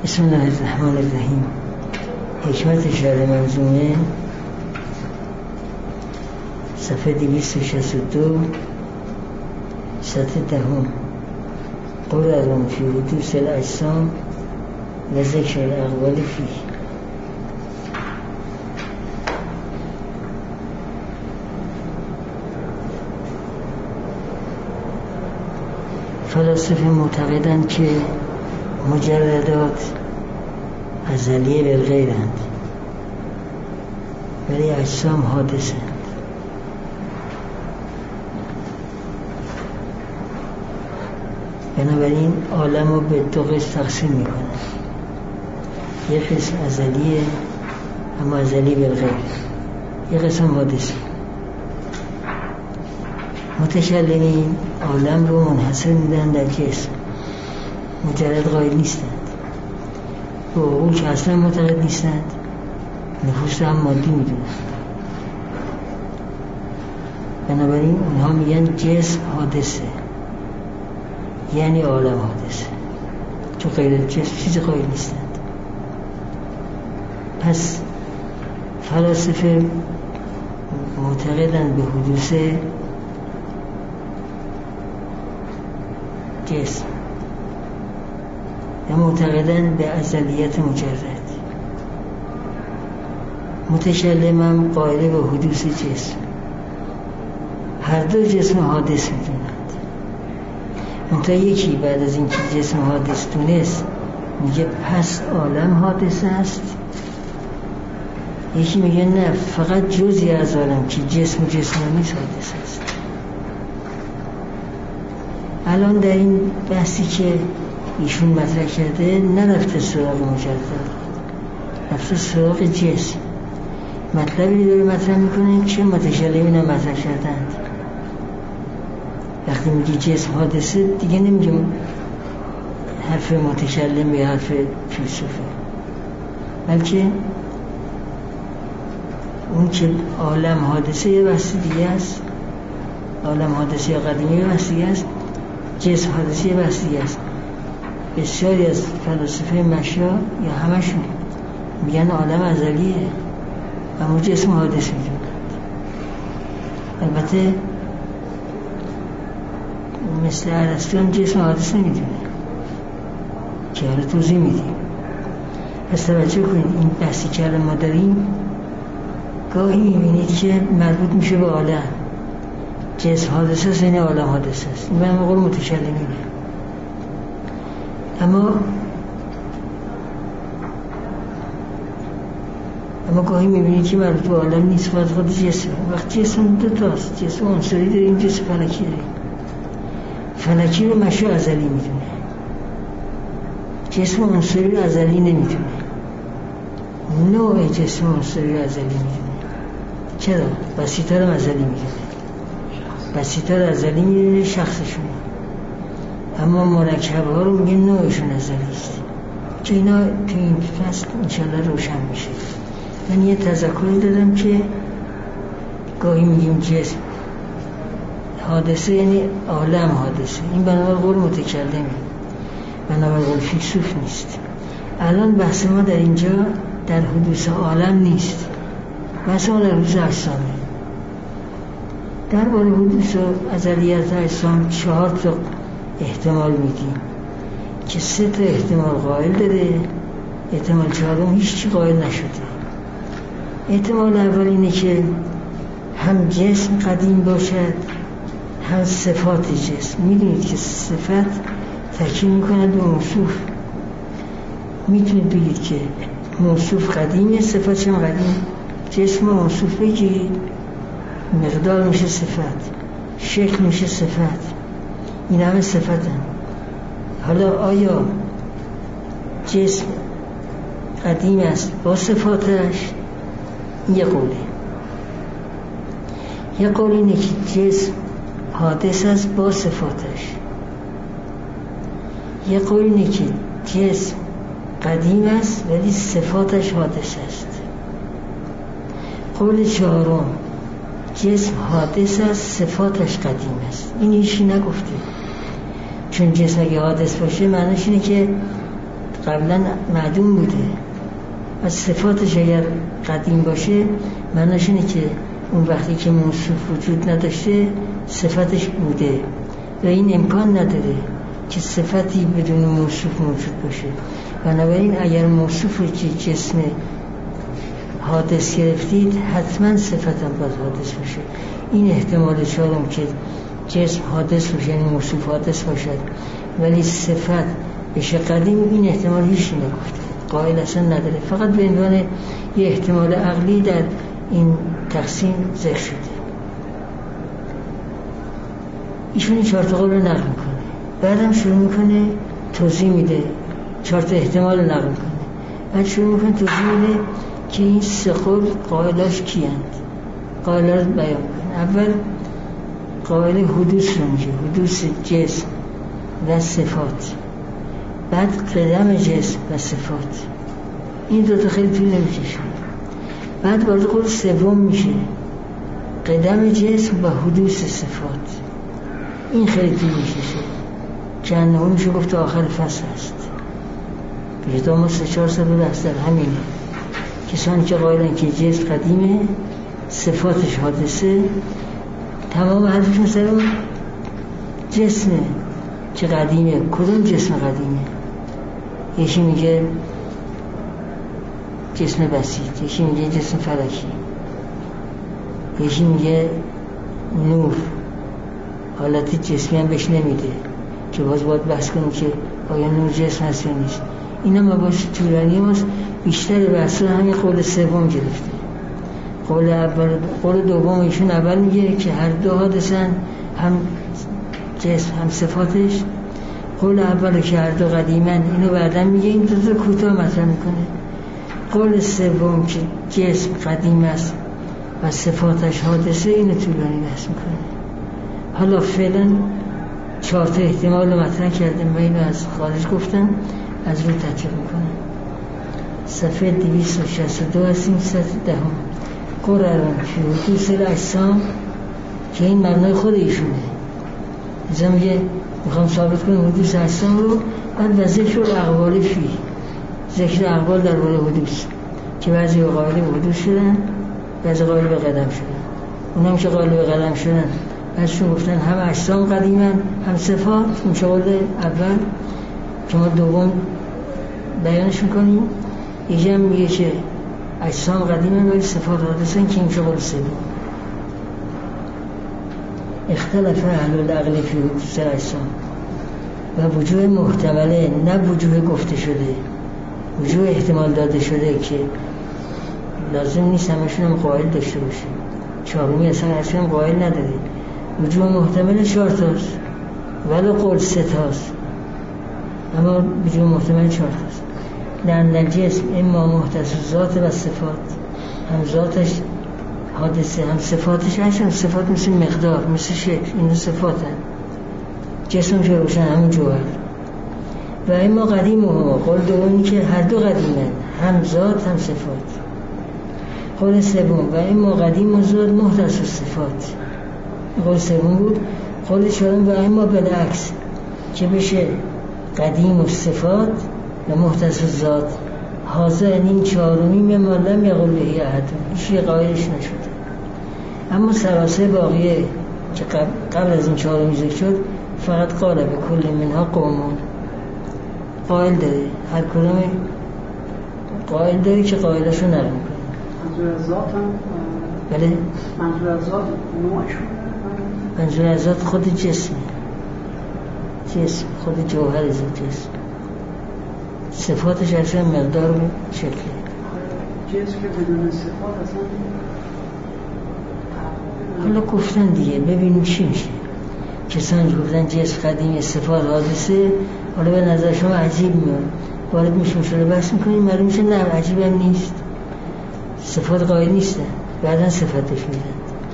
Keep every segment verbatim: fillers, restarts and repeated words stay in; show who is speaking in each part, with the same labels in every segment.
Speaker 1: بسم الله الرحمن الرحیم. حکمت شرح منظومه صفحه دویست و شصت و دو سطح دهم. قررم فی حدوث الاجسام و ذکر الاقوال فیه. فلاسفه معتقدند که مجردات ازلیه بالغیرند ولی اجسام حادثند. بنابراین عالم رو به دو قسم تقسیم میکنن. یک قسم ازلیه اما ازلی بالغیر، یک قسم حادثه. متکلمین عالم رو منحصر میدن در جسم، مجرد قائل نیستند. به عقول که اصلا معتقد نیستند، نفوس هم مادی میدونند. بنابراین اونها میگن جسم حادثه، یعنی عالم حادثه، چون غیر جسم چیزی قائل نیستند. پس فلاسفه معتقدند به حدوث جسم و معتقدند به ازلیت مجرد. متکلم هم قائل به حدوث جسم. هر دو جسم حادث میدونند. منتها یکی بعد از اینکه جسم حادث دونست میگه پس عالم حادث است، یکی میگه نه، فقط جزئی از عالم که جسم و جسم نیست حادث است. الان در این بحثی که ایشون مطرح کرده نرفته سراغ مجرد، رفته سراغ جسم. مطلبی داره مطرح میکنه که متکلمین هم مطرح کردند. وقتی میگه جسم حادثه دیگه نمیگیم حرف متکلم یا حرف فیلسوفه، بلکه اون که عالم حادثه یه بحث دیگه است، عالم حادثه یا قدیمی یه بحث دیگه است، جسم حادثه یه بحث دیگه است. بسیاری از فلاسفه مشا یا همشون میگن عالم ازلیه اما جسم حادث میدونند. البته مثل ارسطو هم جسم حادث نمیدونه که حالا توضیح میدیم. پس توجه کنید، این بحثی که الان ما داریم گاهی میبینید که مربوط میشه به عالم. جسم حادثه است یعنی عالم حادثه است. این به همه قول متکلمینه. اما اما گاهی میبینید که مربوط به عالم نیست، فقط خود جسم. وقت جسم دو تاست، جسم عنصری داریم، جسم فلکی داریم. فلکی رو مشو ازلی میدونه، جسم عنصری رو ازلی نمیدونه. نوع جسم عنصری رو ازلی میدونه. چرا؟ بسیطه رو ازلی میدونه، بسیطه رو ازلی میدونه شخصشون، اما مرکب ها رو میگه نوعشون ازلی است. که اینا تو این فصل انشالله روشن میشه. من یه تذکری دادم که گاهی میگیم جسم حادثه یعنی عالم حادثه. این بنابرای قول متکلمه، بنابرای قول فیلسوف نیست. الان بحث ما در اینجا در حدوث عالم نیست، بحث ما در حدوث اجسامه. در باره حدوث و ازلیت اجسام چهار تا احتمال میدیم که سه تا احتمال قائل داره، احتمال چهارم هیچ چی قائل نشده. احتمال اول اینه که هم جسم قدیم باشد هم صفات جسم. میدونید که صفت تاکید میکند به موصوف. میتونید بگید که موصوف قدیمه، صفت هم قدیم. جسم موصوف بگید، مقدار میشه صفت، شکل میشه صفت، این همه صفت هم. حالا آیا جسم قدیم است با صفاتش؟ یه قوله. یه قول اینه که جسم حادث است با صفاتش. یه قول اینه که جسم قدیم است ولی صفاتش حادث است. قول چهارم، جسم حادث است صفاتش قدیم است. این هیچی نگفته، چون جسم اگه حادث باشه معنیش اینه که قبلا معدوم بوده. از صفاتش اگر قدیم باشه معناش اینه که اون وقتی که موصوف وجود نداشته صفتش بوده و این امکان نداره که صفتی بدون موصوف موجود باشه. بنابراین اگر موصوف رو که جسم حادث گرفتید حتما صفت هم باید حادث باشه. این احتمال چهارم که جسم حادث باشه یعنی موصوف حادث باشد ولی صفت بشه قدیم، این احتمال هیچ نگفته، قائل اصلا نداره، فقط به عنوان یه احتمال عقلی در این تقسیم ذکر شده. ایشون این چهار تا قول رو نقل میکنه، بعدم شروع میکنه توضیح میده، چهار تا احتمال نقل میکنه، بعد شروع میکنه توضیح میده که این سه قول قائلاش کیند. قائلا رو بیان میکنه. اول قائل حدوث رو میگه، حدوث جسم و صفات، بعد قدم جسم و صفات. این دوتا خیلی طول نمیکشه. بعد وارد قول سوم میشه، قدم جسم و حدوث صفات. این خیلی طول میکشه که انه میشه گفت آخر فصل هست. بیشتر ما سه چهار سال بحث در همینه. کسانی که قائلن که جسم قدیمه صفاتش حادثه، تمام حرفشون سر اون جسمه که قدیمه. کدوم جسم قدیمه؟ یکی میگه جسم بسیط، یکی میگه جسم فلکی، یکی میگه نور. حالت جسمی هم بهش نمیده که باز باید بحث کنیم که آیا نور جسم هست یا نیست. این هم باشه طولانی ماست. بیشتر بحث رو همین قول سوم گرفته. قول اول، قول دوم ایشون اول میگه که هر دو حادثن، هم جسم هم صفاتش. قول اول که هر دو قدیمن اینو بعدن میگه. این دو تا کوتاه مطرح میکنه. قول سوم که جسم قدیم است و صفاتش حادثه اینو طولانی بحث میکنه. حالا فعلا چهار تا احتمال رو مطرح کردم و اینو از خارج گفتم، از رو تطبیق میکنم. صفحه دویست و شصت و دو هستیم، سطح دهم. قراران فی حدوث الاجسام، که این مبنای خود ایشونه. ازا میگه میخوام ثابت کنم حدوث اجسام رو، بعد و ذکر الاقوال فی، ذکر اقوال در باره حدوث که بعضی قائل به حدوث شدن، بعضی قائل به قدم شدن. اونم که قائل به قدم شدن بعضشون گفتن هم اجسام قدیمن هم صفات. این چه قول اول که ما دوم بیانش میکنیم. یکی هم میگه که اجسام قدیمه ولی صفات حادثن، که این چه قول سوم. اختلاف اهل العقل فی حدوث الاجسام و وجوه محتمله، نه وجوه گفته شده، وجوه احتمال داده شده که لازم نیست همشون هم قائل داشته باشه. چهارمی اصلا اصلا هم قائل نداره. وجوه محتمل چهار تاست ولی قول سه تاست، اما وجوه محتمل چهار تاست. لأن الجسم اما محدث ذات و صفات، هم ذاتش حادثه هم صفاتش هست. هم صفات مثل مقدار، مثل شکل، این صفات هم. جسم که روشن همون جوهر. و اما قدیم و هما، قول دومی که هر دو قدیمن، هم ذات هم صفات. قول سوم و اما قدیم و ذات محدث صفات، قول سوم بود. قول چهارم و اما بالعکس که بشه قدیم و صفات و محدث ذات. حاضر این چهارمی مما لم یقل بهی احد، هیچ قائلش نشده. اما سراسر باقیه که قبل از این چهارمی ذکر شد فقط قال به کل منها قومون، قائل داره، هر کدوم قائل داره که قائلشو نقل میکنه.
Speaker 2: منظور از ذات هم
Speaker 1: بله؟
Speaker 2: منظور از ذات نوعشون،
Speaker 1: منظور از ذات خود جسمه، جسم خود جوهر ذات جسم. صفاتش اصلا مقدار و شکل.
Speaker 2: جسم که بدون صفات اصلا
Speaker 1: حالا گفتن دیگه ببینیم چی میشه. کسانی گفتن جسم قدیمی صفات حادثه، حالا به نظر شما عجیب میاد، وارد میشون شده بحث میکنیم، معلوم میشه نه عجیب هم نیست، صفات قائل نیستن، بعدا صفتش میدن.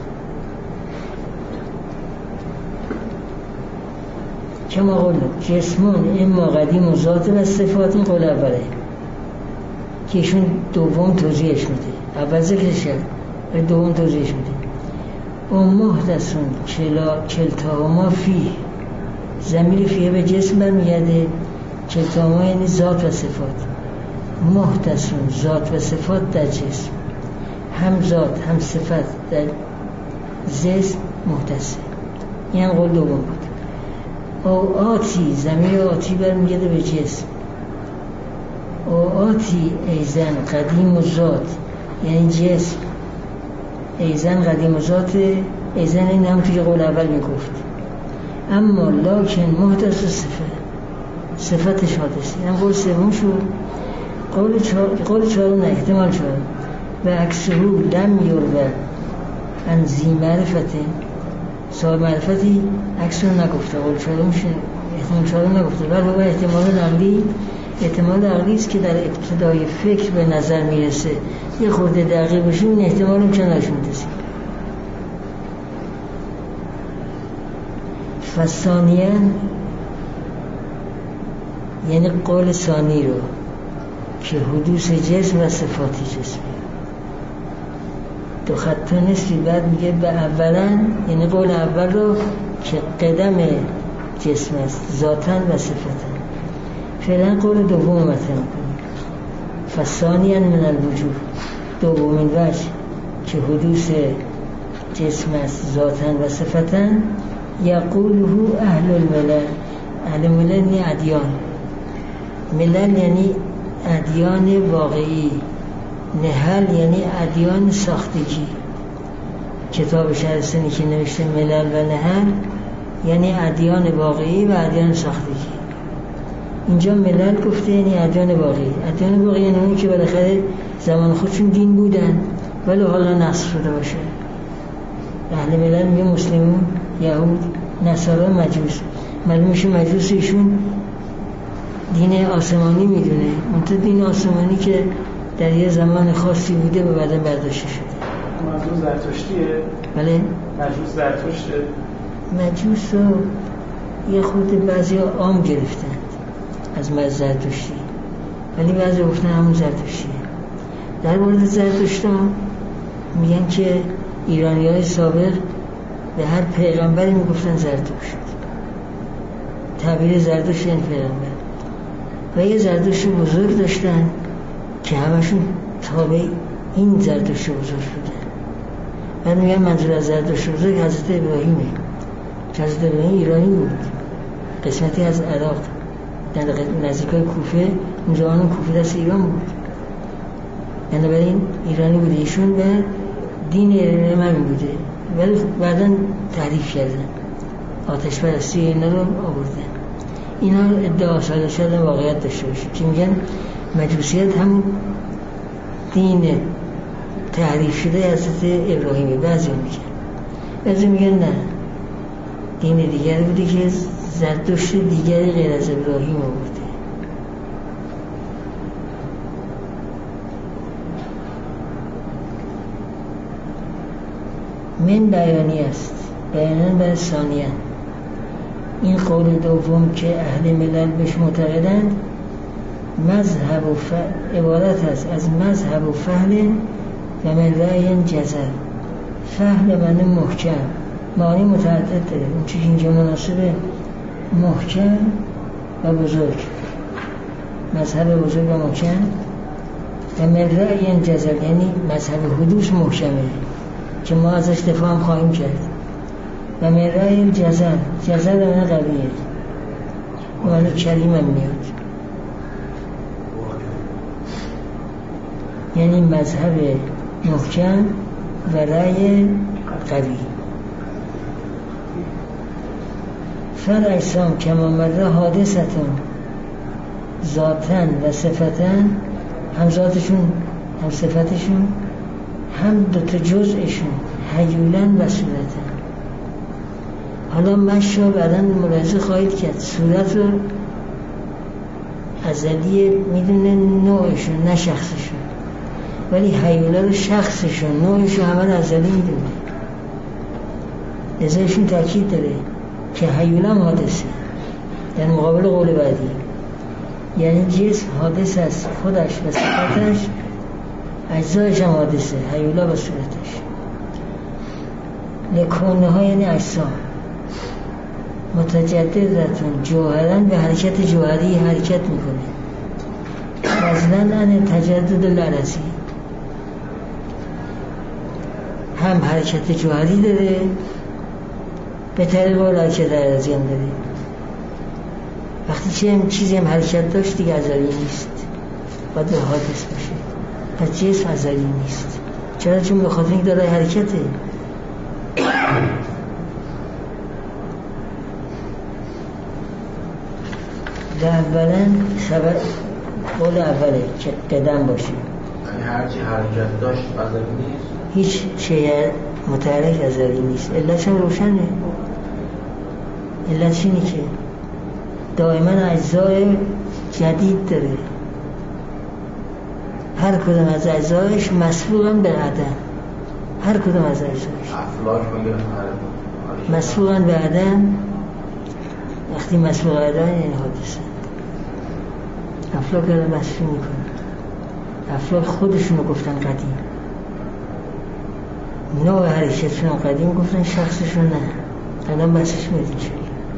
Speaker 1: کما قولنا جسمون اما قدیم و ذات و صفات، این قول اوله که ایشون دوم توضیحش میده. اول ذکرش کرد و دوم توضیحش میده. اون محدثون کلا کلتا و ما فی، ضمیر فیه به جسم برمیگرده کلتاهما یعنی ذات و صفات. محدثون ذات و صفات در جسم، هم ذات هم صفت در جسم محدثه. این هم قول دوم بود. او آتی زمین آتی برمیگرده به جسم. او آتی ایزن قدیم و ذات یعنی جسم، ایزن قدیم و ذات. ایزن این هم توی قول اول میگفت. اما لکن محدث و صفت، صفتش حادثه. این قول سوم شد. قول چهار قول چهار نه احتمال چهار و اکسرو لم یرو عن ذی معرفته، صاحب معرفتی عکس رو نگفته. قول چهارم شد احتمال چهارم نگفته، ولی با احتمال نقلی احتمال عقلی است که در ابتدای فکر به نظر میرسه. یه خورده دقیق بشه این احتمال هم کنارش میرسه. فثانیاً یعنی قول ثانی رو که حدوث جسم و صفاتی جسمی دو خطا نصفی بعد میگه به اولا یعنی قول اول رو که قدم جسم است ذاتاً و صفتاً. فعلا قول دوم مطرح کنیم. فثانیاً من الوجوه دومین وجه که حدوث جسم است ذاتاً و صفتاً. یقوله اهل الملل. اهل الملل یعنی ادیان. ملل یعنی ادیان واقعی. نهل یعنی ادیان ساختگی. کتاب شهرستانی که نوشته ملل و نهل یعنی ادیان واقعی و ادیان ساختگی. اینجا ملل گفته یعنی ادیان واقعی. ادیان واقعی یعنی اونی که بالاخره زمان خودشون دین بودن ولی حالا نسخ شده باشه. اهل ملل میگه مسلمون، یهود، نصارا، مجوس. معلوم میشه مجوس ایشون دین آسمانی میدونه. اون دین آسمانی که در یه زمان خاصی بوده و بعدا برداشته شده.
Speaker 3: مجوس زرتشتیه؟
Speaker 1: بله؟
Speaker 3: مجوس زرتشته؟
Speaker 1: مجوس رو یه خود بعضی ها عام گرفتن از مجوس زرتشتی، ولی بعضی گفتن همون زرتشتیه. در مورد زرتشت ها میگن که ایرانی های سابق به هر پیغمبری میگفتن زرتشت. تعبیر زرتشت یعنی پیغمبر. و یه زرتشت بزرگ داشتن که همشون تابع این زرتشت بزرگ بودن. من میگم منظور از زرتشت بزرگ حضرت ابراهیمه که حضرت ابراهیم ایرانی بود، قسمتی از عراق در نزدیکای کوفه. اون زمان کوفه دست ایران بود، بنابراین ایرانی بوده. ایشون به دین ایرانی بوده ولی بعداً تحریف کردن، آتش پرستی اینا رو آوردن. اینا ادعا ساده شدن واقعیت داشته باشه که میگن مجوسیت هم دین تحریف شده حضرت ابراهیمی. بعضی میگن بعضی میگن نه، دین دیگر بوده که زرتشت دیگری غیر از ابراهیم آورده. من بیانی است، بیانان بر ثانیان. این قول دوم که اهل ملل بهش معتقدند مذهب و ف... عبارت است از مذهب و فهم و من رأی جزر. فهم من محکم، معنی متعدد داره. اون چیز اینجا مناسبه محکم و بزرگ، مذهب بزرگ و محکم. و من رأی جزر یعنی مذهب حدوث محکمه که ما ازش دفاع هم خواهیم کرد. و من رأی جزر، جزر به من قویه، معنی کریم هم میاد، یعنی مذهب محکم و رأی قوی. فالاجسام کما مر حادثتون ذاتن و صفتن، هم ذاتشون هم صفتشون هم دوتا جزءشون حیولن و صورتن. حالا مشا بعداً ملاحظه خواهید کرد صورت رو ازلیه میدونه نوعشون نه شخصشون، ولی حیوله رو شخصشون نوعشون همه ازلی میدونه. ازایشون تاکید داره که حیوله هم حادثه در مقابل قول بعدی، یعنی جسم حادث است خودش و صفتش، اجزایش هم حادثه حیوله و صورتش. لکونه ها یعنی اجسام. متجددتون جوهرا به حرکت جوهری حرکت میکنه. مثلا ان تجدد العرضی هم حرکت جوهری داره به طریق حرکت عرضی هم داره. وقتی چه هم چیزی هم حرکت داشت دیگه ازلی نیست، باید به حادث باشه. پس جسم ازلی نیست. چرا؟ چون به خاطر اینکه داره حرکته. در اولا سبب قول اوله که قدم باشه،
Speaker 4: یعنی هرچی حرکت داشت ازلی نیست،
Speaker 1: هیچ شیء متحرک ازلی نیست. علتش هم روشنه. علتش اینه که دائما اجزای جدید داره، هر کدوم از اجزایش مسبوقن به عدم. هر کدوم از اجزایش
Speaker 4: افلاک میگه
Speaker 1: مسبوقن به عدم. وقتی مسبوق عدم یعنی حادثه. افلاک رو مسبوق میکنه. افلاک خودشونو گفتن قدیم، نوع حرکتشون قدیم گفتن، شخصشون نه. الان بحثش میدین شد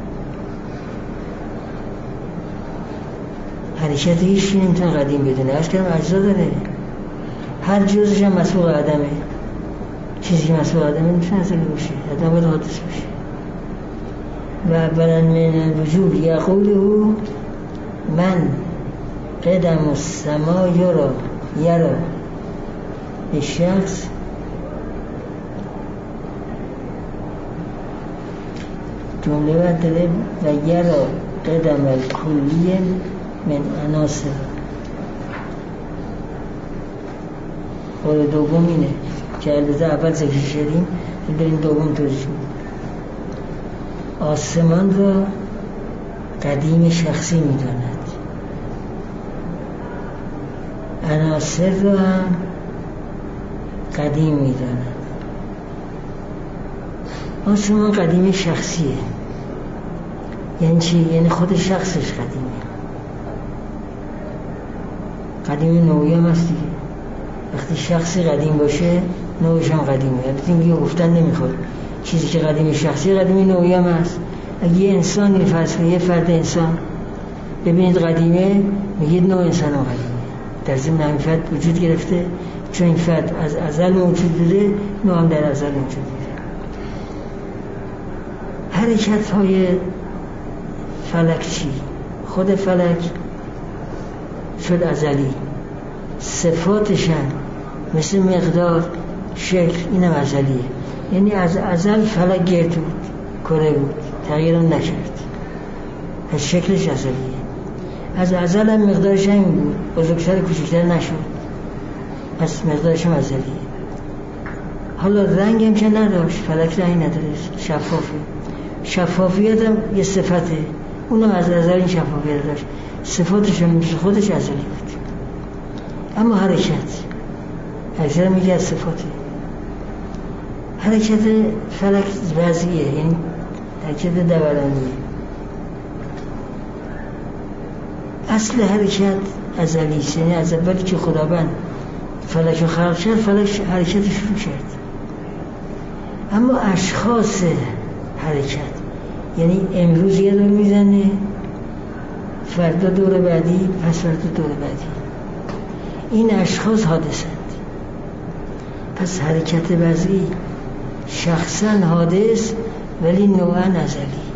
Speaker 1: حرکت هیچی نمیتونه قدیم بدونه. از کنم اجزا داره، هر جزش هم مسبوق عدمه. چیزی که مسبوق عدمه نمیتونه ازلی باشه، عدم باید حادث باشه. و اولا من الوجود یقوله من قدم السما یرا یرا به شخص جمله باید داره و یرا قدم الکلیه من عناصر. قول دوم اینه که البته اول ذکر شدیم، بریم دوم توضیح میدیم. آسمان را قدیم شخصی میداند، عناصر را هم قدیم میداند. آسمان قدیم شخصیه. یعنی چی؟ یعنی خود شخصش قدیمه. قدیم نوعی هم هست دیگه. وقتی شخصی قدیم باشه نوعش هم قدیمه. البته اینگه گفتن نمیخواد. چیزی که قدیم شخصی قدیم نوعی هم هست. اگه یه انسانی فرض کنید، یه فرد انسان ببینید قدیمه، میگید نوع انسان هم قدیمه. در ضمن همین فرد وجود گرفته، چون این فرد از ازل موجود بوده، نوع هم در ازل موجود بوده. حرکت های فلک چی؟ خود فلک شد ازلی، صفاتش هم مثل مقدار، شکل، اینم ازلیه. یعنی از ازل فلک گرد بود، کره بود، تغییر هم نکرد. از شکلش ازلیه. از ازل هم مقدارش هم بود، بزرگتر کوچکتر نشد، پس مقدارش هم ازلیه. حالا رنگ هم که نداشت، فلک رنگ نداره، شفافه. شفافیت هم یه صفته، اونم از ازل این شفافیت داشت، صفاتش هم مثل خودش ازلی بود. اما حرکت حرکت میگه از صفاته. حرکت فلک وضعیه، یعنی حرکت دورانیه. اصل حرکت ازلیه، یعنی از اولی که خداوند فلک رو خلق کرد، فلک حرکت شروع کرد. اما اشخاص حرکت، یعنی امروز یه دور میزنه، فردا دور بعدی، پس فردا دور بعدی، این اشخاص حادثند. پس حرکت وضعی شخصا حادث ولی نوعا ازلی.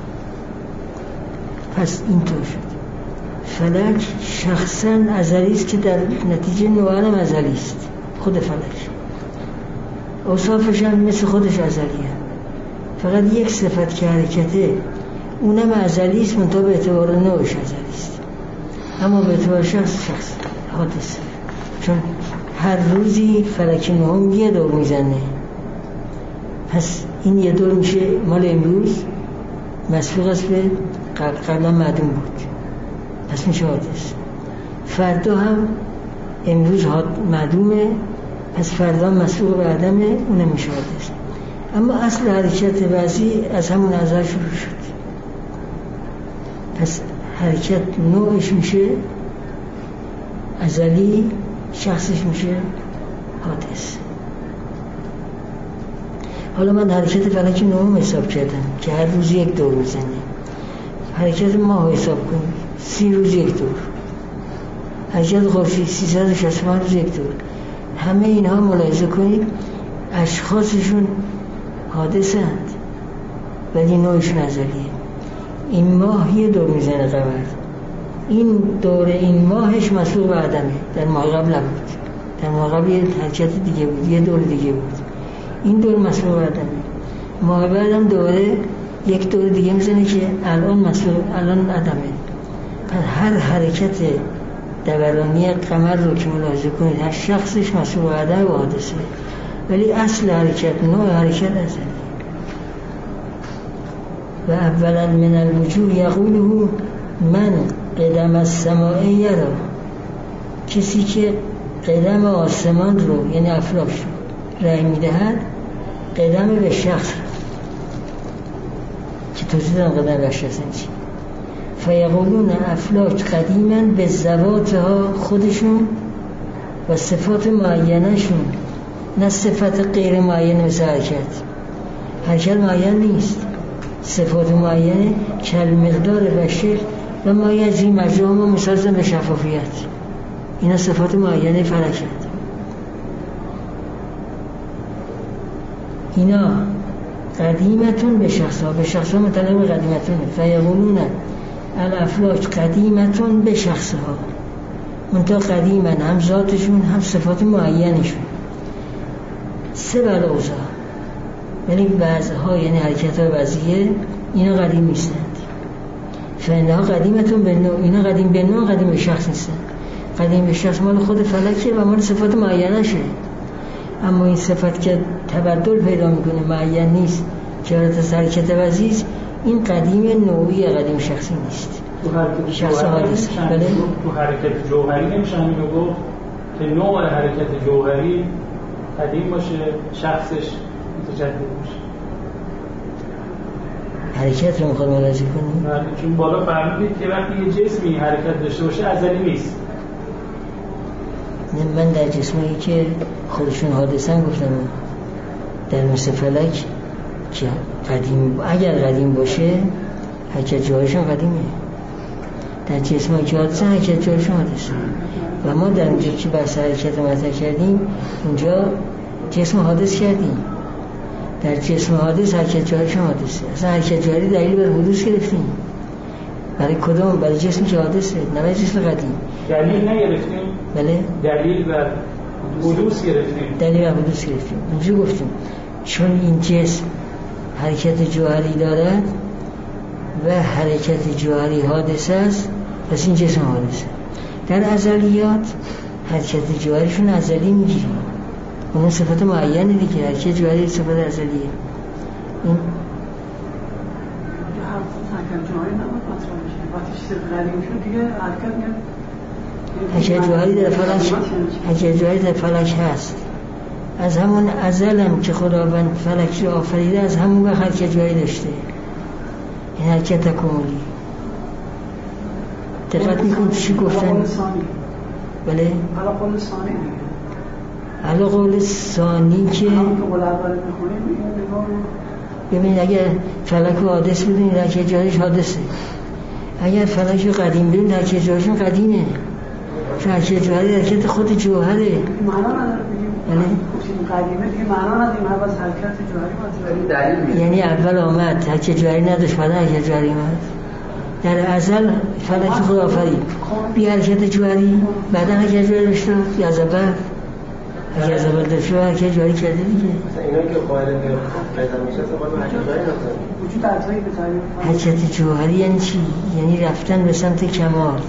Speaker 1: پس اینطور شد فلک شخصا ازلی است که در نتیجه نوعا هم ازلی است. خود فلک اوصافش هم مثل خودش ازلی هم. فقط یک صفت که حرکته اونم ازلی است، منتها به اعتبار نوعش ازلی است، اما به اعتبار شخص شخص حادثه. چون هر روزی فلک نهم یه دور میزنه، پس این یه دور میشه مال امروز، مسبوق است به قبلا معدوم بود، پس میشه حادث. فردا هم امروز معدومه، پس فردا مسبوق به عدمه، اونم میشه حادث. اما اصل حرکت وضعی از همون ازل شروع شد. پس حرکت نوعش میشه ازلی، شخصش میشه حادث. حالا من حرکت فلک نهم حساب کردم که هر روز یک دور میزنه. حرکت ماه حساب کنید سی روز یک دور، حرکت خورشید سیصد و شصت و پنج روز یک دور، همه اینها ملاحظه کنید اشخاصشون حادثند ولی نوعشون ازلیه. این ماه یه دور میزنه قمر، این دور این ماهش مسبوق به عدمه، در ماه قبل نبود، در ماه قبل یه حرکت دیگه بود، یه دور دیگه بود، این دور مسبوق به عدمه. ماه بعدم دوره یک دور دیگه میزنه که الان مسبوق الان عدمه. پس هر حرکت دورانی قمر رو که ملاحظه کنید هر شخصش مسبوق به عدم و حادثه، ولی اصل حرکت نوع حرکت ازلی. و اولا من الوجوه یقوله من قدم السماء یرا، کسی که قدم آسمان رو یعنی افلاک رو رأی میدهد قدم به شخص که توضیح دارم قدم به شخص نیست. فیقولون افلاک قدیما به ذواتها خودشون و صفات معینه شون، نه صفت غیر معینه مثل حرکت. حرکت معین نیست، صفات معینه کل مقدار و شکل و ما یجری مجرم و مسازن به شفافیت، اینا صفات معینه فلکت. اینا قدیمتون به شخصها، به شخصها مطلب قدیمتونه. فیقولون الافلاک قدیمتون به شخصها، منطقه قدیمن هم ذاتشون هم صفات معینشون. سه بلوزا یعنی بعضها یعنی حرکت ها وضعیه اینا قدیم نیستند. فینها قدیمتون به نوع، اینا قدیم به نوع قدیم به شخص نیستند. قدیم به شخص مال خود فلکه و مال صفات معینه شه، اما این صفت که تبدل پیدا میکنه معین نیست که حالت حرکت وضعی است، این قدیم نوعی قدیم شخصی نیست.
Speaker 3: تو حرکت
Speaker 1: شخص حادث. بله
Speaker 3: تو حرکت جوهری نمیشه همین رو گفت که نوع حرکت جوهری قدیم باشه شخصش متجدد باشه.
Speaker 1: حرکت رو میخواد ملاحظه کنیم.
Speaker 3: بله چون بالا فهمیدید که وقتی یه جسمی حرکت داشته باشه ازلی نیست.
Speaker 1: من در جسمایی که خودشون حادثن گفتم در مثل فلک که قدیم، اگر قدیم باشه حرکت جوهرشون قدیمه. در جسمایی که حادثن حرکت جوهرشون حادثه. و ما در اونجا که بحث حرکت مطرح کردیم اونجا جسم حادث کردیم، در جسم حادث حرکت جوهرشون حادثه. اصلا حرکت جوهری دلیل بر حدوث گرفتیم. برای کدام؟ برای جسمی که حادثه، نه برای جسم قدیم.
Speaker 3: دلیل نگرفتیم؟
Speaker 1: بله
Speaker 3: دلیل بر حدوث گرفتیم.
Speaker 1: دلیل بر حدوث گرفتیم. اونجا گفتیم چون این جسم حرکت جوهری دارد و حرکت جوهری حادثه است، پس این جسم حادثه. در ازلیات حرکت جوهریشون ازلی میگیریم، اون صفت معینه دیگه، حرکت جوهری صفت ازلیه. این
Speaker 2: حرکت جوهری نباید مطرح میشه، وقتی چیز قدیم شد دیگه حرکت میاد.
Speaker 1: حرکت جوهری در فلک، حرکت جوهری در فلک هست. از همون ازلم که خداوند فلک رو آفریده از همون وقت حرکت جوهری داشته. این حرکت تکاملی. دقت میکنید چی گفتن؟ بله؟
Speaker 2: حالا قول ثانی دیگه.
Speaker 1: حالا قول ثانی که ببینید اگر فلک و حادث بدونید حرکت جوهریش حادثه، اگر فلک رو قدیم بدونید حرکت جوهریشون قدیمه، چون حرکت جوهری حرکت خود جوهره.
Speaker 2: معنا نداره بگیم قدیمه دیگه، معنا نداریم هر باز حرکت جوهری باشه.
Speaker 1: یعنی اول آمد حرکت جوهری نداشت بعد حرکت جوهری آمد. در ازل فلک خود آفرید بی حرکت جوهری، بعدا حرکت جوهری داشته یا از اول اگر از اول داشته حرکت جوهری کرده دیگه.
Speaker 4: اینا که قائل به قدم میشه اصلا حرکت جوهری نداره.
Speaker 2: وجود اعضایی به تعریف
Speaker 1: حرکت جوهری یعنی چی؟ یعنی رفتن به سمت کمال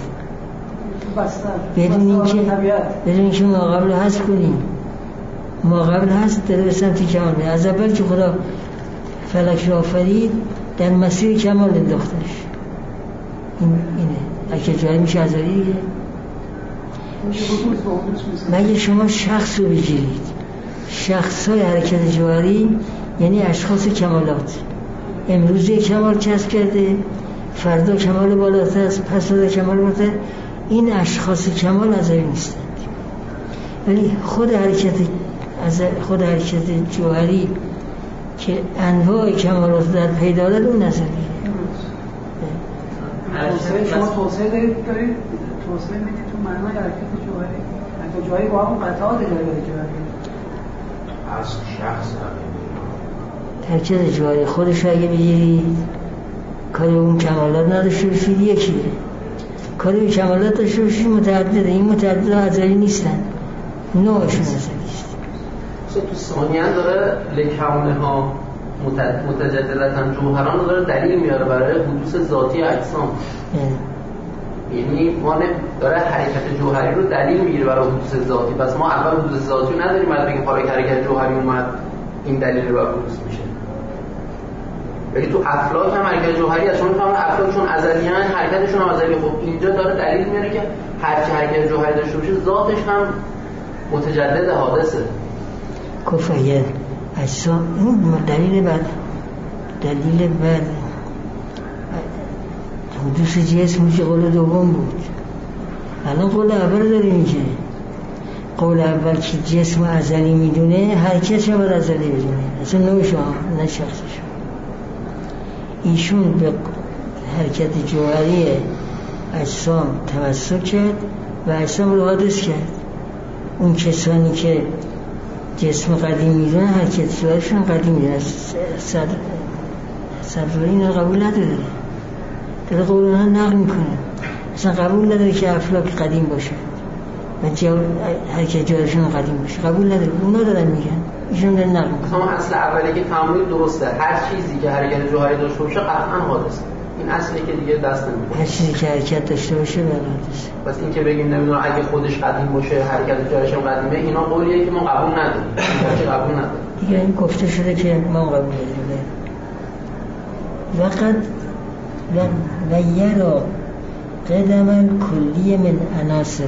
Speaker 1: بدون اینکه بدون اینکه ما قبل حذف کنیم. ما قبل حذف داره به سمت کمال. از اول که خدا فلک رو آفرید در مسیر کمال انداختش. این اینه حرکت جوهری میشه ازلی دیگه. مگه شما شخص رو بگیرید، شخص های حرکت جوهری یعنی اشخاص کمالات. امروز کمال کسب کرده، فردا کمال بالاتر است، پس فردا کمال بالاتر. این اشخاص کمال ازلی نیستند، ولی خود حرکت از خود حرکت جوهری که انواع کمالات در پی دارد اون ازلیه.
Speaker 2: توسعه شما توسعه دارید دارید توسعه میدید تو معنای حرکت جوهری حتی جایی با همون قطعات اجاره بده که
Speaker 4: از شخص
Speaker 1: حرکت جوهری خودش اگه بگیری کاری اون کمالات نداشته باشید یکیه، کاری به کمالات داشته باشید متعدده. این متعدد ازلی نیستن، نوعشون ازلی است.
Speaker 5: تو ثانیان داره لکونه ها متجددتاً جوهران رو داره دلیل میاره برای حدوث ذاتی اجسام. یعنی ما داره حرکت جوهری رو دلیل میگیره برای حدوث ذاتی. پس ما اول حدوث ذاتی رو نداریم، بعد بگیم حالا که حرکت جوهری اومد این دلیل رو برای حدوث میشه. ولی تو افلاک هم حرکت جوهری هست، چون میفهمن افلاک چون ازلیان حرکتشون هم ازلی. خب اینجا داره دلیل میاره که هر چی حرکت جوهری داشته باشه ذاتش هم متجدد حادثه.
Speaker 1: کفایه اجسام این دلیل بعد دلیل بعد حدوث جسم میشه قول دوم بود. الان قول اول داریم که قول اول که جسم ازلی میدونه حرکتش هم ازلی میدونه، اصلا نوعش هم نه شخصش. ایشون به حرکت جوهری اجسام تمسک کرد و اجسام رو حادث کرد. اون کسانی که جسم قدیم میدونه حرکت جوهرشون قدیم میدونه، صدر صدر این قبول نداره، داره قول اونها نقل میکنه، اصلا قبول نداره که افلاک قدیم باشه و حرکت جوهرشون قدیم باشه، قبول نداره. اونا دارن میگن، ایشون دارن نقل میکنه.
Speaker 5: اما اصل اولی که تعامل درسته، هر چیزی که حرکت جوهری داشته باشه قطعا حادثه. این اصلی که دیگه دست نمیکنه.
Speaker 1: هر چیزی که حرکت داشته باشه بله حادثه.
Speaker 5: بس این که بگیم نمیدونم اگه خودش قدیم باشه حرکت جوهرش هم قدیمه، اینا قولیه که ما قبول نداریم. ما قبول نداریم.
Speaker 1: دیگه این گفته شده که ما قبول نداریم. وقت و یرا قدم کلی من عناصر،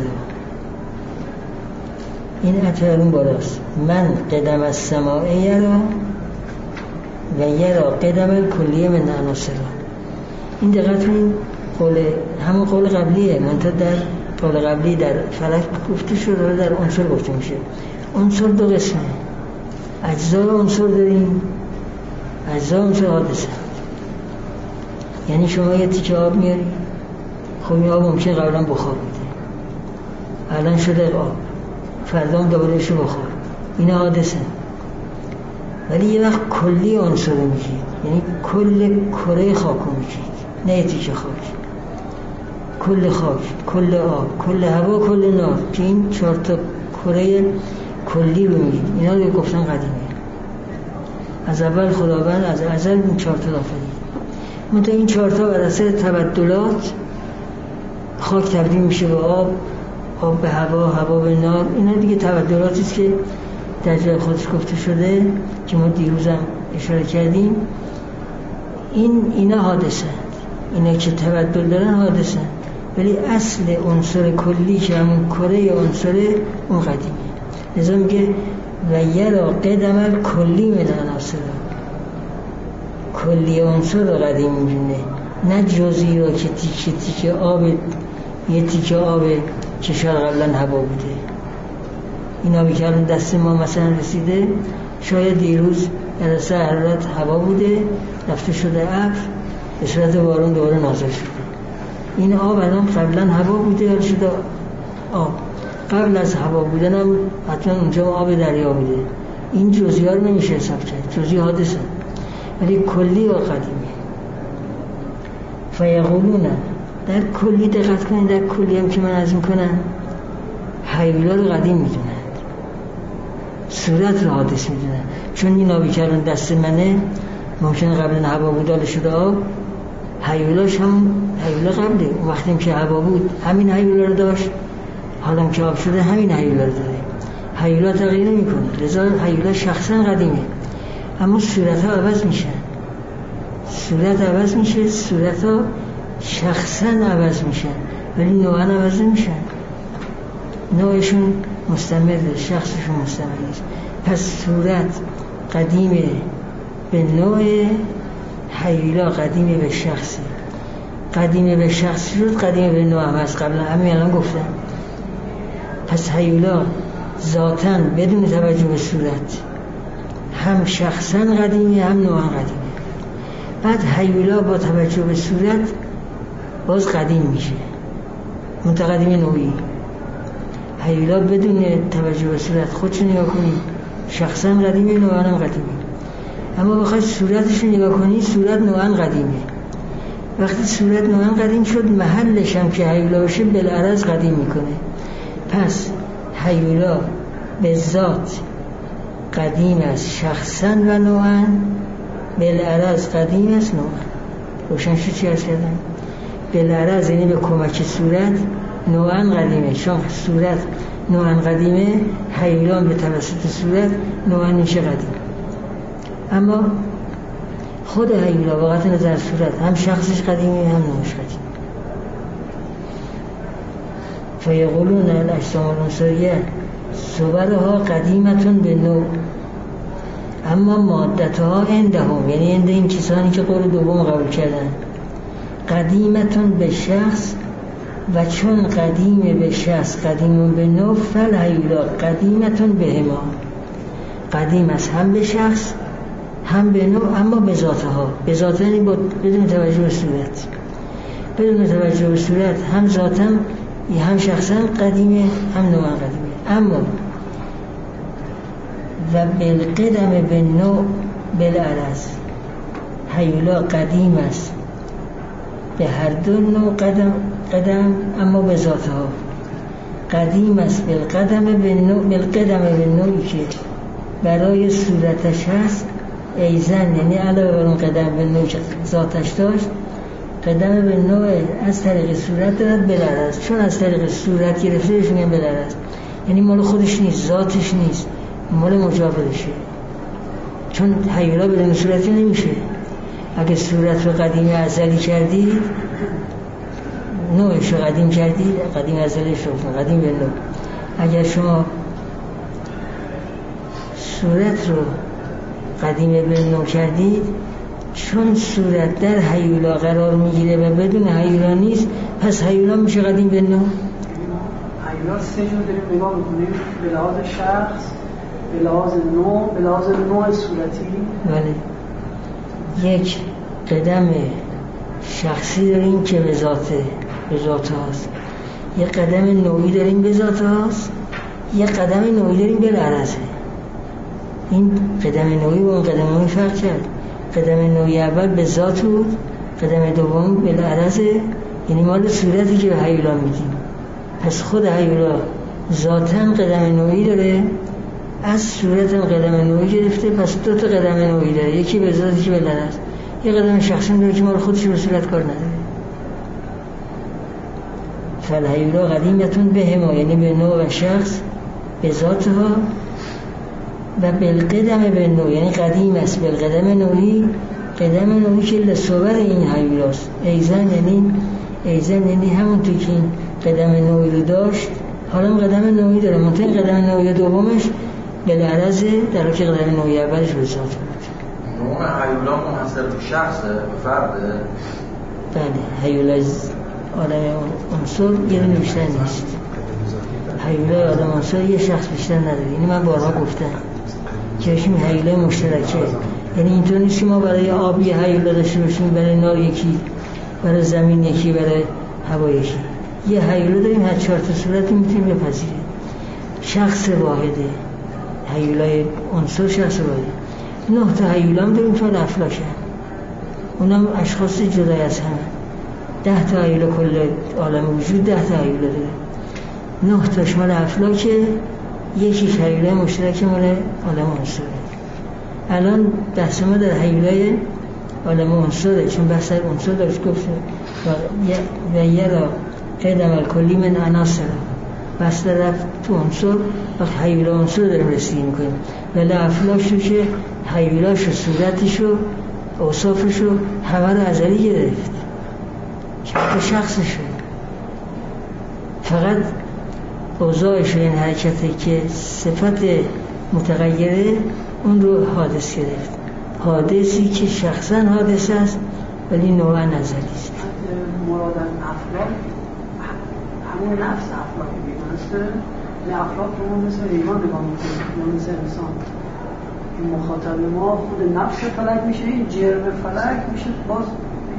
Speaker 1: این اطرالون بالاست. من قدم از سماعه یرا و یرا قدم کلی من عناصر. این دقیقا این قول همون قول قبلیه، منتها در قول قبلی در فلک گفته شده، در عنصر گفته میشه. عنصر دو قسمه، اجزا عنصر داریم، اجزا عنصر حادثه. یعنی شما یه تیکه آب میاری، خب این آب ممکنه قبلا بخار بوده، الان شده آب، فردا هم دوباره شو بخار، این حادثه. ولی یه وقت کلی عنصر میگید، یعنی کل کره خاک میگید، نه یه تیکه خاک، کل خاک، کل آب، کل هوا، کل نار، که این چهار تا کره کلی رو میگید. اینا رو گفتن قدیمه، از اول خداوند از ازل این چهار تا آفرید. منتها این چهار تا بر اثر تبدلات خاک تبدیل میشه به آب، آب به هوا، هوا به نار. اینا دیگه تبدلاتی است که در جای خودش گفته شده که ما دیروزم اشاره کردیم. این اینا حادثه، اینا که تبدل دارن حادثه، ولی اصل عنصر کلی که همون کره عنصر اون قدیمه. لذا میگه و یرا قدم کلی من عناصر، کلی عنصر رو قدیم میدونه، نه جزئی رو که تیکه تیکه آب، یه تیکه آب که شاید قبلا هوا بوده. این آبی که الان دست ما مثلا رسیده شاید دیروز در اثر حرارت هوا بوده، رفته شده ابر، به صورت بارون دوباره نازل شده. این آب الان قبلا هوا بوده یا شده آب. قبل از هوا بودن هم حتما اونجا آب دریا بوده. این جزئی ها رو نمیشه حساب کرد، جزئی حادثه، ولی کلی و قدیمی. فیقولون، در کلی دقت کنید، در کلی هم که من از میکنن حیولا رو قدیم میدونند، صورت رو حادث میدونند. چون این آبی که الان دست منه ممکنه قبلا هوا بود حالا شده آب، حیولاش هم حیولا قبله، اون وقتی که هوا بود همین حیولا رو داشت، حالا که آب شده همین حیولا رو داره. حیولا تغییر نمیکنه، لذا حیولا شخصا قدیمه، اما صورت ها عوض میشن، صورت عوض میشه، صورت ها شخصا عوض میشن ولی نوعا عوض نمیشن، نوعشون مستمره، شخصشون مستمره. پس صورت قدیمه به نوع، حیولا قدیمه به شخصی، قدیمه به شخصی شد، قدیمه به نوع هم هست، قبلا همین الان گفتم. پس حیولا ذاتاً بدون توجه به صورت هم شخصاً قدیمه هم نوعاً قدیمه. بعد حیولا با توجه به صورت باز قدیم میشه، متقدم نوعی. هیولا بدون توجه به صورت خودشو نگاه کنید، شخصا قدیمه، نوعا هم قدیمه. اما بخواید صورتش رو نگاه کنید، صورت نوعا قدیمه. وقتی صورت نوعا قدیم شد، محلش هم که هیولا باشه بالعرض قدیم میکنه. پس هیولا به ذات قدیم است، شخصا و نوعا، بالعرض قدیم است نوعا. روشن شد چی عرض کردم؟ بالعرض یعنی به کمک صورت نوعا قدیمه، چون صورت نوعا قدیمه، هیولا به توسط صورت نوعا میشه قدیم. اما خود هیولا واقعا نظر صورت هم شخصش قدیمه هم نوعش قدیمه. فیقولون الاجسام العنصریه صورها قدیمتون به نوع اما مادتها عندهم، یعنی عند این کسانی که قول دوم قبول کردن، قدیمتون به شخص و چون قدیم به شخص قدیم به نوع، فالهیولا قدیمتون به هما، قدیم است هم به شخص هم به نوع، اما به ذاتها. به ذاتها یعنی بدون توجه به صورت، بدون توجه به صورت هم ذاتا هم شخصا قدیمه هم نوعا قدیمه. اما و بالقدم به نوع بالعرض، هیولا قدیم است به هر دو نوع قدم قدم اما به ذاتها. قدیم است بالقدم به نوع، بالقدم به نوعی که برای صورتش هست، ایزن یعنی علاوه بر اون قدم به نوع که ذاتش داشت، قدم به نوع از طریق صورت دارد بالعرض. چون از طریق صورت گرفته بهش میگن بالعرض، یعنی مال خودش نیست، ذاتش نیست، مال مجاورشه. چون هیولا بدون صورتی نمیشه. اگه صورت رو قدیم ازلی کردی، نوعش رو قدیم کردی، قدیم ازلی شد، قدیم به نوع. اگر شما صورت رو قدیم به نوع کردید، چون صورت در هیولا قرار میگیره و بدون هیولا نیست، پس هیولا میشه قدیم به نوع.
Speaker 2: هیولا سه جور داریم نگاه میکنیم، به لحاظ شخص، به لحاظ نوع، به لحاظ نوع صورتی.
Speaker 1: بله. یک قدم شخصی داریم که به ذاته، به ذات هاست. یک قدم نوعی داریم به ذات هاست. یک قدم نوعی داریم به لحظه. این قدم نوعی با اون قدم نوعی فرق کرد. قدم نوعی اول به ذات بود، قدم دوم به لحظه، یعنی مال صورتی که به هیولا میدیم. پس خود هیولا ذاتاً قدم نوعی داره، از صورت هم قدم نوعی گرفته، پس دو تا قدم نوعی داره، یکی به ذات یکی به لحظه. یک قدم شخصی داره که مال خودش به صورت کار نداره. فالهیولا قدیمتون به هما، یعنی به نوع و شخص، به ذاتها، و بالقدم به نوع، یعنی قدیم است بالقدم نوعی، قدم نوعی که لصور این هیولاست. ایزن یعنی ایزن یعنی همون تو که این قدم نوعی رو داشت، حالا هم قدم نوعی داره، منطقه قدم نوعی دومش بالعرضه، در حالی که قدم نوعی اولش به ذات بود.
Speaker 6: نوع هیولا منحصر به شخصه، به فرده؟
Speaker 1: بله، هیولا آدم عنصر یه دونه بیشتر نیست. هیولا آدم عنصر یه شخص بیشتر نداره. اینی من بارها گفتم که بشیم هیولا مشترکه، یعنی اینطور نیست که ما برای آب یه هیولا داشته باشیم، برای نار یکی، برای زمین یکی، برای هوا یکی. یه هیولا داریم، هر چهار تا صورتی میتونیم بپذیریم. شخص واحده، هیولای عنصر شخص واحده. نه تا هیولا هم داریم، تا افلاک هم اونم اشخاص جدای از همه. ده تا هیولا کل عالم وجود، ده تا هیولا داره. نه تاش مال افلاکه، یکیش هیولای مشترک مال عالم عنصره. الان بحث ما در هیولای عالم عنصره، چون بحث عنصر داشت گفت و یرا قدم الکلی من عناصر، بحث رفت تو عنصر، وقت هیولا عنصر داریم رسیدگی میکنیم. ولی افلاک رو که هیولاش و صورتش و اوصافش رو همه رو ازلی گرفت، که به شخصش رو فقط اوضاعش و این حرکتی که صفت متغیره اون رو حادث گرفت. حادثی که شخصا حادث است ولی نوعا ازلی است.
Speaker 2: مراد از افلاک همون نفس افلاکی بیدانسته، یعنی افلاک رو ما مثل ایمان نگاه میکنیم، مثل انسان. مخاطب ما خود نفس فلک میشه، این جرم فلک میشه باز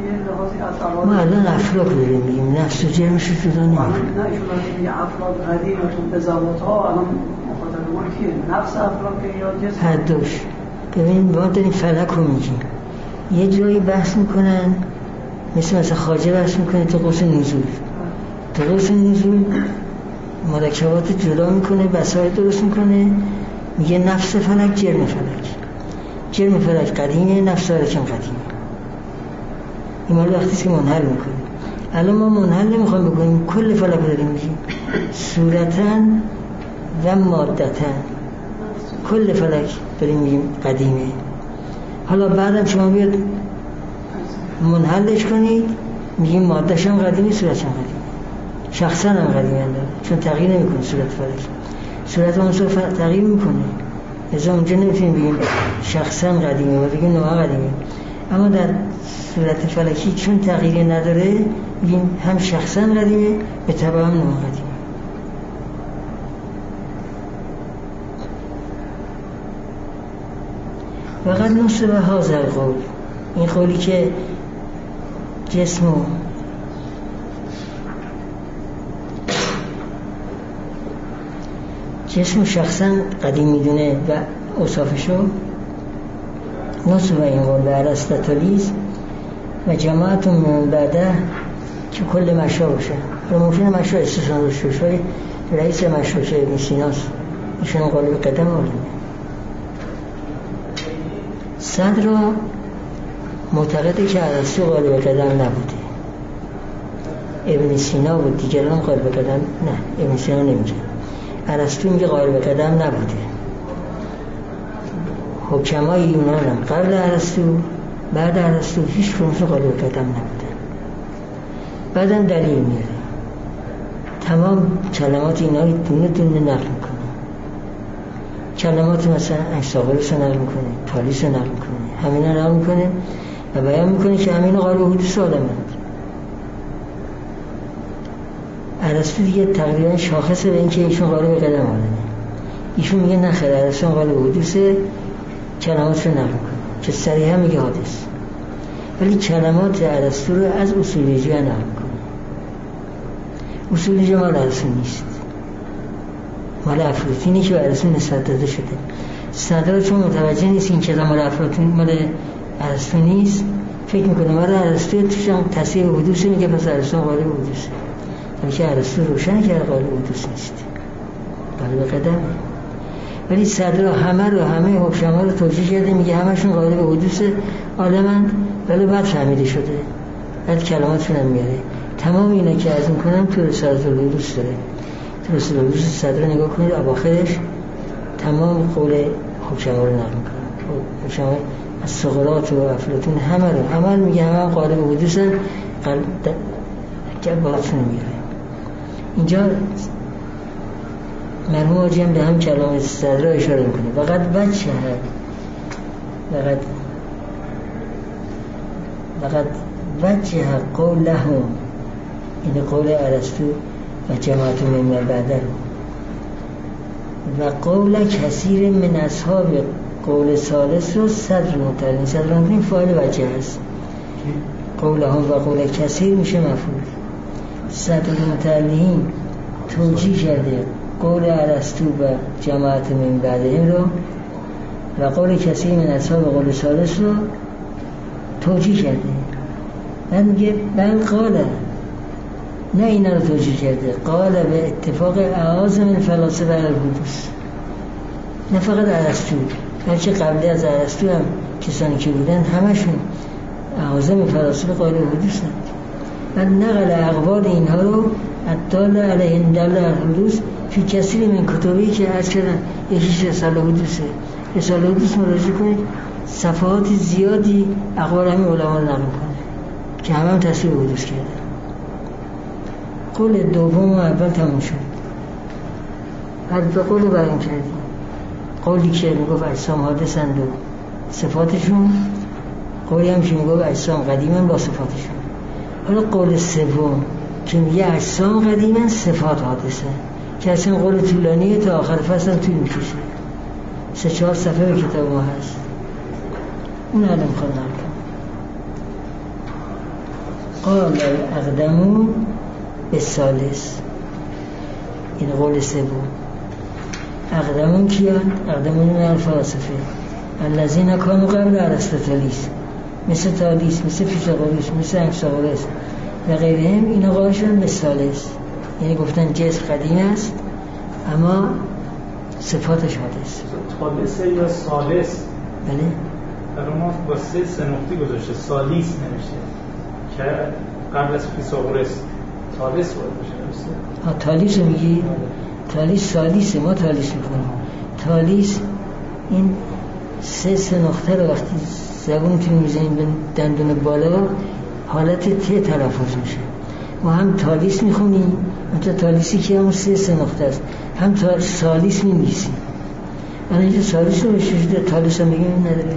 Speaker 2: لحاظی از عوارض
Speaker 1: ما الان افلاک داریم میگیم، نفس و جرمش رو جدا نمی‌کنیم.
Speaker 2: نه ایشون وقتی میگه افلاک قدیمتون به زواتها، الان مخاطب ما کیه؟ نفس افلاک یا جسم؟
Speaker 1: هر دوش. ببین ما داریم فلک رو میگیم، یه جایی بحث میکنن مثل مثلا خواجه بحث میکنه تو قوس نزول، تو قوس نزول مرکبات جدا میکنه، وسایل درست میکنه، میگه نفس فلک جرم فلک، جرم فلک قدیمه، نفس فلک هم قدیمه. این مال وقتی که منحل میکنه. الان ما منحل نمیخوایم بکنیم، کل فلک رو داریم میگیم صورتاً و مادتاً، کل فلک داریم میگیم قدیمه. حالا بعدم شما بیاد منحلش کنید میگیم مادهش هم قدیمه، صورتش هم قدیمه، شخصا هم قدیمه داره، چون تغییر نمیکنه صورت فلک، صورت عنصر تغییر میکنه، از اونجا نمیتونیم بگیم شخصا قدیمه و بگیم نوع قدیمه. اما در صورت فلکی چون تغییری نداره میگیم هم شخصا قدیمه به تبع هم نوع قدیمه. فقط نصف به حاضر قول، این قولی که جسم و جسم شخصا قدیم میدونه و اوصافشو، نصف به این قول به ارسطاطالیسم و جماعت من بعده که کل مشا باشه. ممکنه مشا استثنا داشته باشه، رئیس مشا که ابن سیناست، ایشون قالب قدم آلمه. صدر معتقده که ارسطو قالب قدم نبوده، ابن سینا بود، دیگران قالب قدم نه، ابن سینا نمیگه، ارسطو میگه قالب قدم نبوده. حکمای یونان هم قبل ارسطو بعد ارسطو هیچ کدومشون قالب قدم نبوده. بعدم دلیل میاره، تمام کلمات اینا رو دونه دونه نقل میکنه، کلمات مثلا انساغلوس رو نقل میکنه، تالیس رو نقل میکنه، همین رو نقل میکنه و بیان میکنه که همین قالب حدوث آدمند. ارسطو دیگه تقریبا شاخصه به این که ایشون قالب قدم آدمه، ایشون میگه نخیر ارسطو قالب حدوثه، کلمات رو نقل میکنه که صریحا میگه حادث، ولی کلمات ارسطو رو از اصولیجی نقل میکنه. اصولیجی مال ارسطو نیست، مال افلاطونی که به ارسطو نسبت داده شده. صدر چون متوجه نیست این کلام مال افلاطون مال ارسطو نیست، فکر میکنه مال ارسطو توش هم تصحیح حدوث میگه، پس ارسطو قالب حدوثه، که ارسطو روشن کرده قالب حدوث نیست، قالب قدمه. ولی صدر همه رو همه حکما رو توجیه کرده، میگه همشون قالب حدوث عالمند، ولی بعد فهمیده شده، بعد کلماتشون هم میاره. تمام اینا که از این کنم تو رسالت الحدوث داره، تو رسالت الحدوث صدر نگاه کنید، اواخرش تمام قول حکما رو نقل میکنه، حکما از سقراط و افلاطون همه رو همه میگه همه قالب حدوث قلب بالاتون میاره. اینجا مرحوم حاجی هم به هم کلام صدر اشاره میکنه، فقط بچه هر فقط فقط وجه قول لهم، این قول ارسطو و جماعت من بعده و قول کثیر من اصحاب قول ثالث رو صدر متعلیم، صدر متعلیم فاعل وجه هست، قول هم و قول کثیر میشه مفعول. صدر متعلیم توجیه کرده قول ارسطو و جماعت من بعده رو و قول کثیر من اصحاب قول ثالث رو توجیه کرده. من میگه بل قاله، نه اینا رو توجیه کرده، قاله به اتفاق اعاظم الفلاسفه الحدوث، نه فقط ارسطو، بلکه قبلی از ارسطو هم کسانی که بودن همشون اعاظم فلاسفه قائل حدوثن. من نقل اقوال اینها رو الدال علیه دل الحدوث فی کثیر من کتبی که عرض کردن یکیش رساله حدوثه، رساله حدوث مراجعه کنید، صفحات زیادی اقوال همین علما رو نقل کنه که همه هم تصویر حدوث کرده. قول دوم و اول تموم شد، هر دو قول رو بیان کردیم. قولی که میگفت اجسام حادثند و صفاتشون، قولی هم که میگفت اجسام قدیمن با صفاتشون. حالا قول سوم که میگه اجسام قدیمن صفات حادثه، که اصلا قول طولانیه، تا آخر فصل هم طول میکشه، سه چهار صفحه به کتاب ما هست، اون الان میخواد نرکن. قال اقدمون به ثالث، این قول سوم. اقدمون کیان؟ اقدمون من الفلاسفه الذین کانوا قبل ارسطاطالیس، مثل تالیس، مثل فیثاغورس، مثل انکساغورس و غیرهم. اینا قائل شدن به ثالث، یعنی گفتن جسم قدیم است اما صفاتش حادث.
Speaker 3: ثالثه یا ثالث؟
Speaker 1: بله.
Speaker 3: برای ما با سه سه نقطی گذاشته، ثالیس نمیشه که قبل از فیثاغورس ثالث باید باشه.
Speaker 1: ها تالیس رو میگی؟ تالیس ثالیسه، ما تالیس میکنیم. تالیس این سه سه نقطه رو وقتی زبونتون میزنیم به دندون بالا حالت ت تلفظ میشه. ما هم تالیس میخونیم، منطقه تالیسی که همون سه سه نقطه است، هم تا ثالیس میمیسیم. من اینجا ثالیس رو بشوشده تالیس رو میگیم نداره.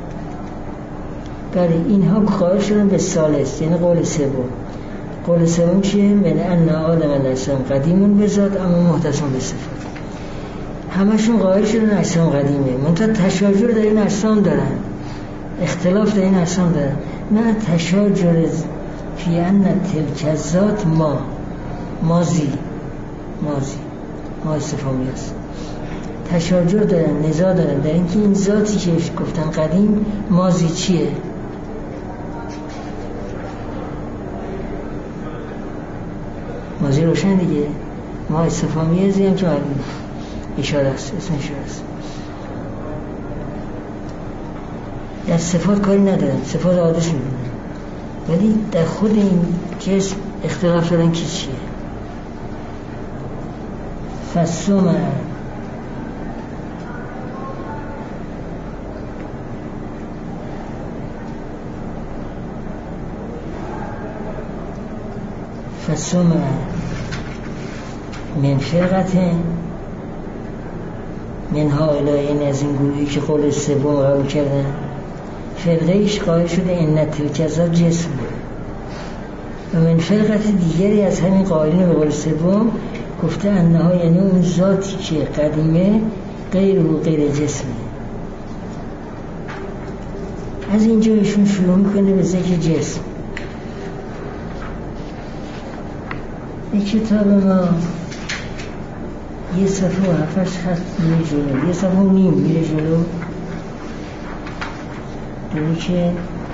Speaker 1: بله اینها قائل شدن به ثالث، یعنی قول سوم. قول سوم چیه؟ من ان آدم علیه السلام قدیمون به ذات اما محتسم به صفات. همشون قائل شدن اجسام قدیمه، منتها تشاجر در این اجسام دارن، اختلاف در این اجسام دارن. نه تشاجر فی ان تلک الذات ما ماضی ماضی ما استفهامی است. تشاجر دارن، نزاع دارن در اینکه این ذاتی که گفتن قدیم ماضی چیه. ماضی روشن دیگه، ما استفهامی زیم که معلوم اشاره است، اسم اشاره است. در صفات کاری ندارن، صفات عادش میبینن، ولی در خود این جسم اختلاف دارن که چیه. فسوم فسوم من فرقت من هؤلاء، این از این گروهی که قول سوم قبول کردن، فرقه ایش قائل شده ان تلک الذات جسم، و من فرقت دیگری از همین قائلین به قول سوم گفته انها یعنی اون ذاتی که قدیمه غیر و غیر جسمه. از اینجا ایشون شروع میکنه به ذکر جسم. این کتاب ما یه صفحه و هفتش خط میره جلو، یه صفحه و نیم میره جلو، دوری که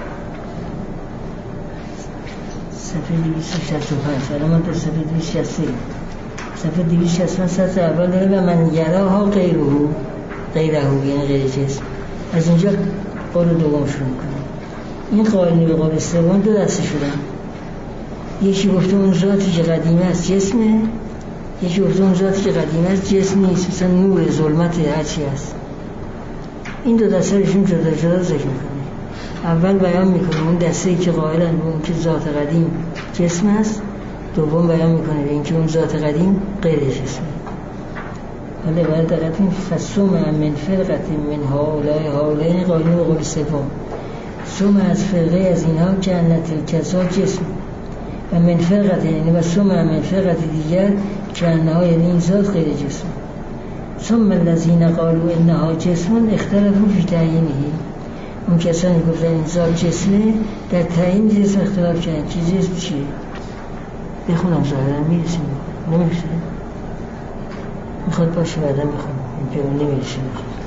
Speaker 1: صفحه دویست و شصت و پنج، الان من در صفحه دویست و شصت و سه، صفحه دویست و شصت و پنج سطح اول داره و من یراها غیره غیره یعنی غیر جسم. از اینجا قول دوم شروع میکنه. این قائلین به قول سوم دو دسته شدن، یکی گفته اون ذاتی که قدیمه است جسمه، یکی گفته اون ذاتی که قدیمه است جسم نیست، مثلا نور، ظلمت، هرچی است. این دو دسته ایشون جدا جدا ذکر میکنه. اول بیان میکنه اون دسته‌ای که قائلن به اون که ذات قدیم جسم است، دوم بیان میکنه به اینکه اون ذات قدیم غیر جسمه. ولی باید دقت این فسوم من فرقت من هؤلاء هؤلاء قائلین به قول سوم، سوم از فرقه از اینها که ان تلک الذات جسم، و من فرقت یعنی و سوم من فرقت دیگر که انها یعنی این ذات غیر جسم. ثم الذین قالوا انها جسم اختلفوا فی تعیینه، اون کسانی گفتن این ذات جسمه در تعیین جسم اختلاف کردن. چی جسم چیه؟ بخونم ظاهرا میرسیم نمیرسیم میخواد باشه بعدا بخونم اینجا نمیرسیم.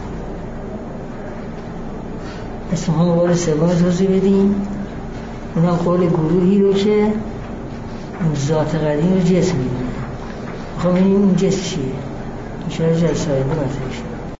Speaker 1: پس ما هم قول سوم توضیح بدیم، اونا قول گروهی رو که اون ذات قدیم رو جسم میدونن. خب این اون جسم چیه؟ اشاره جلسه های دو مطرح شد.